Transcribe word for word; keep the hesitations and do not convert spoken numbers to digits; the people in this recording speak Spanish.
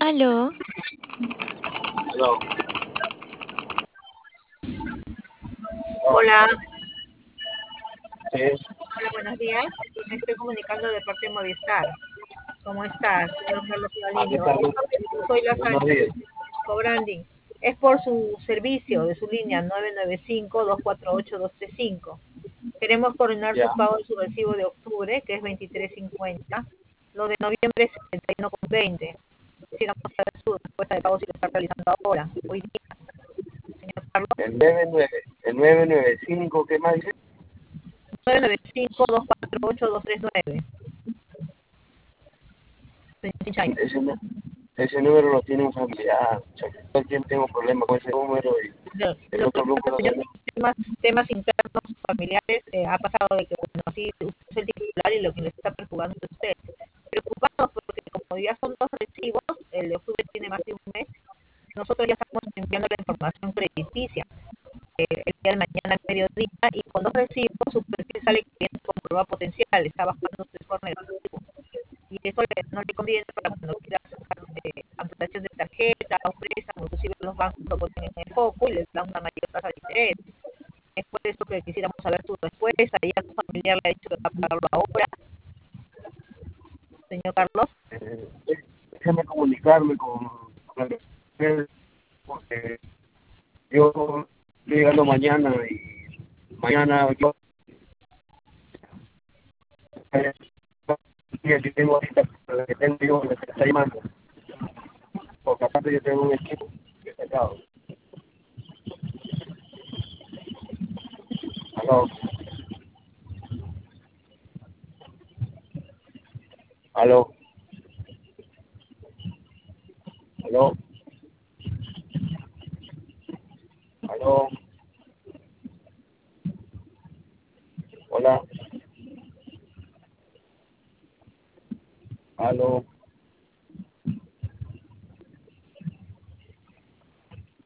Aló, Aló. Hola, Sí, hola, buenos días. Me estoy comunicando de parte de Movistar. ¿Cómo estás, señor Carlos ah, ¿qué Galindo? tal? Soy la Buenos días. Branding. Es por su servicio de su línea nueve nueve cinco, dos cuatro ocho, dos tres cinco. Queremos coordinar Ya. su pago de su recibo de octubre, que es veintitrés cincuenta. Lo de noviembre es setenta y uno veinte. Quisiéramos saber su respuesta de pago si lo está realizando ahora, hoy día, señor Carlos. El nueve nueve, el nueve nueve cinco, ¿qué más dice? nueve nueve cinco, dos cuatro ocho, dos tres nueve. Señor Chinchay. Ese, nu- ese número lo tiene un familiar. O sea, todo el tiempo tengo problemas con ese número y Lo, el lo que otro pasa, número señor, de... temas, temas internos familiares, eh, ha pasado de que, bueno, así usted es el titular y lo que le está perjudicando es usted. Preocupados porque como ya son dos recibos, el de octubre tiene más de un mes, nosotros ya estamos enviando la información crediticia eh, el día de mañana al mediodía y con dos recibos su perfil sale cliente con prueba potencial, está bajando su score negativo. Y eso le- no le conviene para cuando quiera sacar eh, ampliación de tarjeta o préstamo, inclusive los bancos lo ponen en el foco y les dan una mayor tasa de interés. Es por eso que quisiéramos saber su respuesta. Ya su familiar le ha dicho que va a pagarlo ahora, señor Carlos. Eh, déjame comunicarme con, con el porque yo estoy llegando mañana y mañana yo eh, que tengo ahorita, la que tengo yo, la que está llamando, porque aparte yo tengo un equipo que está acá. Aló, aló, aló, aló, hola, aló.